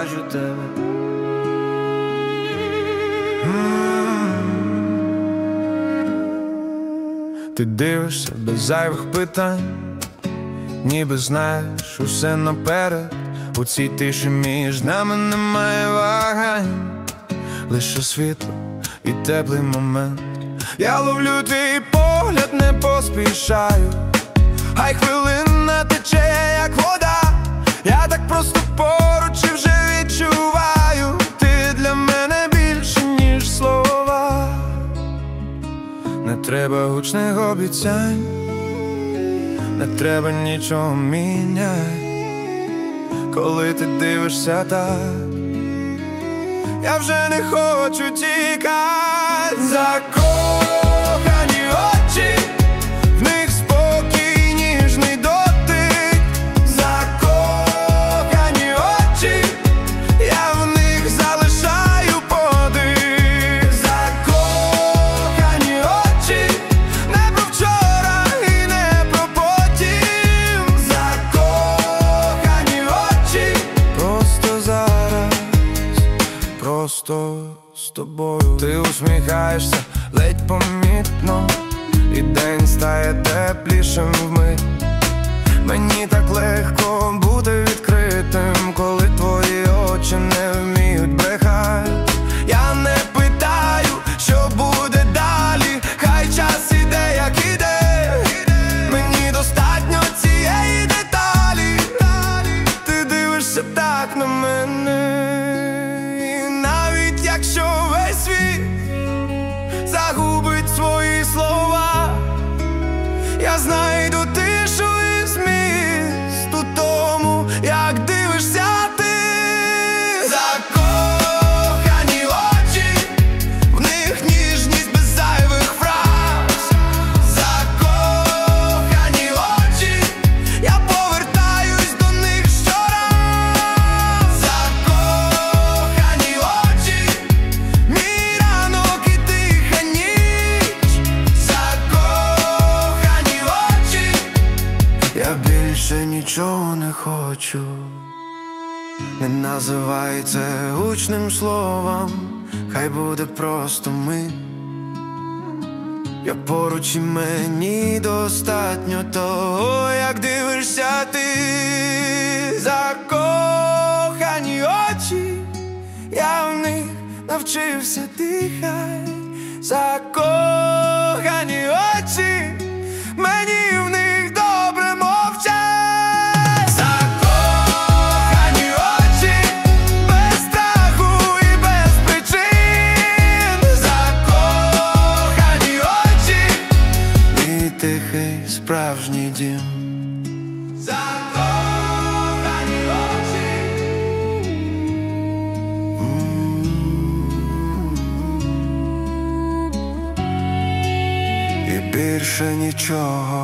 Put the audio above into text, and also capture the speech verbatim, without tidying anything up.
бачу тебе. Ти дивишся без зайвих питань, ніби знаєш усе наперед. У цій тиші між нами немає вагань, лише світло і теплий момент. Я ловлю твій погляд, не поспішаю, хай хвилина тече, як вода. Я так просто поруч і вже відчуваю, ти для мене більше, ніж слова. Не треба гучних обіцянь, не треба нічого міняти. Коли ти дивишся так, я вже не хочу тікати. Закохані очі, в них спокій, ніжний дотик. Закохані очі, я в них залишаю подих. Закохані очі, не про вчора і не про потім. Закохані очі, просто зараз, просто з тобою. Ти усміхаєшся ледь помітно, і день стає теплішим вмить. Мені так легко бути відкритим, коли твої очі не вміють брехати. Я не питаю, що буде далі, хай час іде, як іде. Мені достатньо цієї деталі. Ти дивишся так на мене, і навіть якщо весь світ загубить свої слова, я знайду тишу і зміст у тому, як дивишся ти. Закохані очі, в них ніжність без зайвих фраз. Закохані очі, я повертаюсь до них щораз. Закохані очі, мій ранок і тиха ніч. Закохані очі, я більше нічого не хочу. Не називай це гучним словом, хай буде просто ми. Я поруч і мені достатньо того, як дивишся ти. Закохані очі, я в них навчився дихати. Закохані очі, мені в них добре мовчать. Закохані очі, без страху і без причин. Закохані очі, мій тихий справжній дім. Закохані очі. І більше нічого